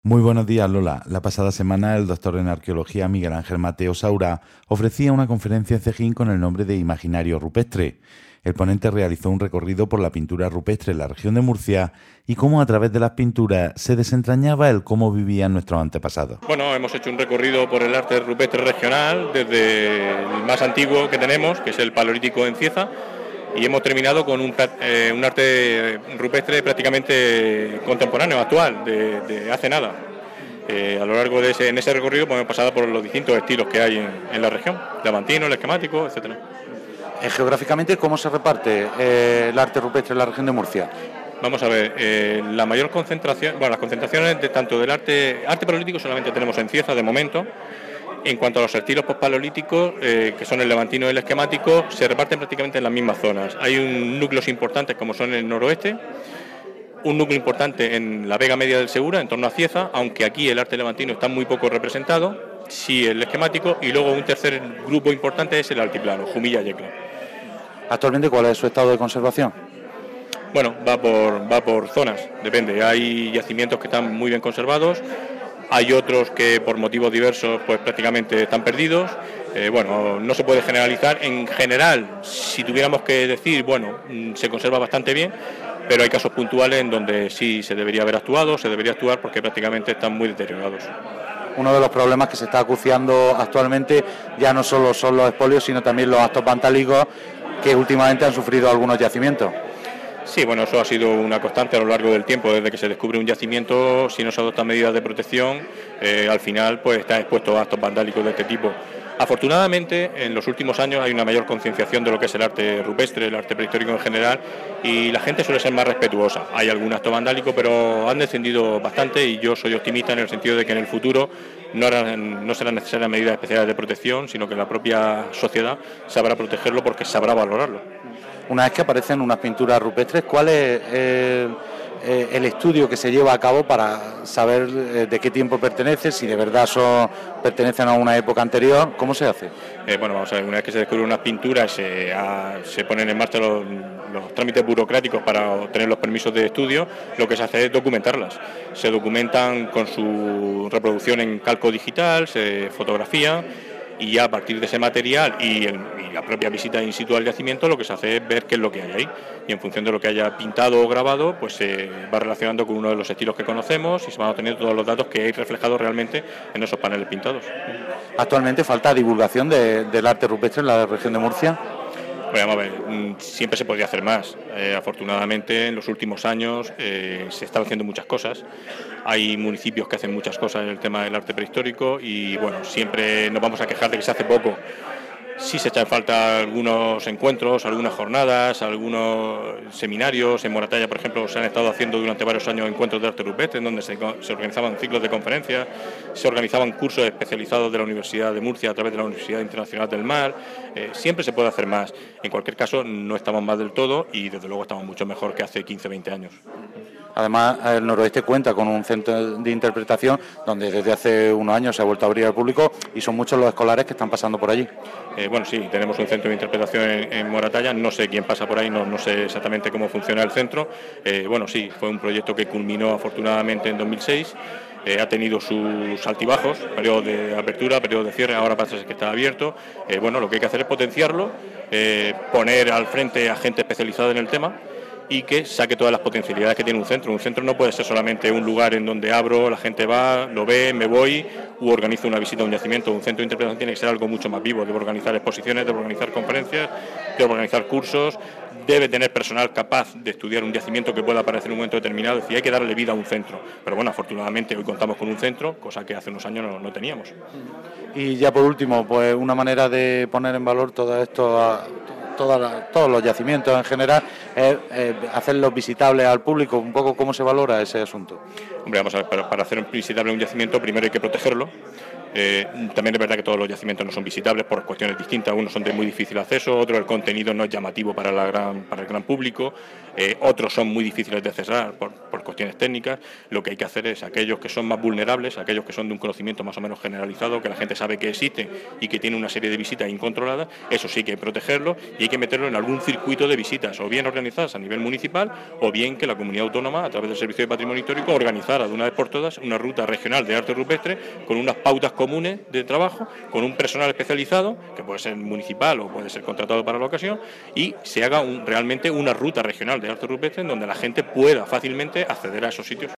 Muy buenos días, Lola. La pasada semana el doctor en arqueología Miguel Ángel Mateo Saura ofrecía una conferencia en Cejín con el nombre de Imaginario Rupestre. El ponente realizó un recorrido por la pintura rupestre en la región de Murcia y cómo a través de las pinturas se desentrañaba el cómo vivían nuestros antepasados. Bueno, hemos hecho un recorrido por el arte rupestre regional, desde el más antiguo que tenemos, que es el Paleolítico en Cieza, y hemos terminado con un arte rupestre prácticamente contemporáneo, actual, de hace nada. A lo largo de en ese recorrido pues, hemos pasado por los distintos estilos que hay en la región, levantino, el esquemático, etcétera. Geográficamente, ¿cómo se reparte el arte rupestre en la región de Murcia? Vamos a ver, la mayor concentración, bueno, las concentraciones tanto del arte paleolítico solamente tenemos en Cieza de momento. En cuanto a los estilos pospaleolíticos, que son el levantino y el esquemático, se reparten prácticamente en las mismas zonas. Hay núcleos importantes como son el noroeste, un núcleo importante en la Vega Media del Segura, en torno a Cieza, aunque aquí el arte levantino está muy poco representado, sí el esquemático, y luego un tercer grupo importante es el altiplano, Jumilla y Yecla. Actualmente, ¿cuál es su estado de conservación? Bueno, va por zonas, depende. Hay yacimientos que están muy bien conservados, hay otros que por motivos diversos pues prácticamente están perdidos. Bueno, no se puede generalizar. En general, si tuviéramos que decir, bueno, se conserva bastante bien, pero hay casos puntuales en donde sí se debería haber actuado, se debería actuar porque prácticamente están muy deteriorados. Uno de los problemas que se está acuciando actualmente ya no solo son los expolios, sino también los actos vandálicos que últimamente han sufrido algunos yacimientos. Sí, bueno, eso ha sido una constante a lo largo del tiempo. Desde que se descubre un yacimiento, si no se adoptan medidas de protección, al final pues está expuesto a actos vandálicos de este tipo. Afortunadamente, en los últimos años hay una mayor concienciación de lo que es el arte rupestre, el arte prehistórico en general, y la gente suele ser más respetuosa. Hay algún acto vandálico, pero han descendido bastante y yo soy optimista en el sentido de que en el futuro no serán necesarias medidas especiales de protección, sino que la propia sociedad sabrá protegerlo porque sabrá valorarlo. Una vez que aparecen unas pinturas rupestres, ¿cuál es el estudio que se lleva a cabo para saber de qué tiempo pertenece, si de verdad pertenecen a una época anterior? ¿Cómo se hace? Bueno, vamos a ver, una vez que se descubren unas pinturas, se ponen en marcha los trámites burocráticos para obtener los permisos de estudio, lo que se hace es documentarlas. Se documentan con su reproducción en calco digital, se fotografía, y ya a partir de ese material y la propia visita in situ al yacimiento, lo que se hace es ver qué es lo que hay ahí, y en función de lo que haya pintado o grabado, pues se va relacionando con uno de los estilos que conocemos y se van obteniendo todos los datos que hay reflejados realmente en esos paneles pintados. Actualmente falta divulgación del arte rupestre en la región de Murcia. Bueno, vamos a ver, siempre se podría hacer más. Afortunadamente, en los últimos años se están haciendo muchas cosas. Hay municipios que hacen muchas cosas en el tema del arte prehistórico y, bueno, siempre nos vamos a quejar de que se hace poco. Sí se echan falta algunos encuentros, algunas jornadas, algunos seminarios. En Moratalla, por ejemplo, se han estado haciendo durante varios años encuentros de arte rupestre, en donde se organizaban ciclos de conferencias, se organizaban cursos especializados de la Universidad de Murcia a través de la Universidad Internacional del Mar. Siempre se puede hacer más. En cualquier caso, no estamos mal del todo y, desde luego, estamos mucho mejor que hace 15 o 20 años. Además, el noroeste cuenta con un centro de interpretación donde desde hace unos años se ha vuelto a abrir al público y son muchos los escolares que están pasando por allí. Bueno, sí, tenemos un centro de interpretación en Moratalla, no sé quién pasa por ahí, no sé exactamente cómo funciona el centro. Bueno, sí, fue un proyecto que culminó afortunadamente en 2006. Ha tenido sus altibajos, periodo de apertura, periodo de cierre, ahora parece que está abierto. Bueno, lo que hay que hacer es potenciarlo, poner al frente a gente especializada en el tema y que saque todas las potencialidades que tiene un centro. Un centro no puede ser solamente un lugar en donde abro, la gente va, lo ve, me voy u organizo una visita a un yacimiento. Un centro de interpretación tiene que ser algo mucho más vivo, debe organizar exposiciones, debe organizar conferencias, debe organizar cursos, debe tener personal capaz de estudiar un yacimiento que pueda aparecer en un momento determinado. Es decir, hay que darle vida a un centro. Pero bueno, afortunadamente hoy contamos con un centro, cosa que hace unos años no teníamos. Y ya por último, pues una manera de poner en valor todo esto, todos los yacimientos en general, es hacerlos visitables al público. Un poco cómo se valora ese asunto. Hombre, vamos a ver, para hacer visitable un yacimiento primero hay que protegerlo. También es verdad que todos los yacimientos no son visitables por cuestiones distintas. Unos son de muy difícil acceso, otros el contenido no es llamativo para el gran público. otros son muy difíciles de accesar por cuestiones técnicas. Lo que hay que hacer es aquellos que son más vulnerables, aquellos que son de un conocimiento más o menos generalizado, que la gente sabe que existen y que tienen una serie de visitas incontroladas, eso sí que hay que protegerlo y hay que meterlo en algún circuito de visitas, o bien organizadas a nivel municipal, o bien que la comunidad autónoma, a través del Servicio de Patrimonio Histórico, organizara de una vez por todas una ruta regional de arte rupestre con unas pautas comunes de trabajo, con un personal especializado, que puede ser municipal o puede ser contratado para la ocasión, y se haga realmente una ruta regional de arte rupestre en donde la gente pueda fácilmente acceder a esos sitios.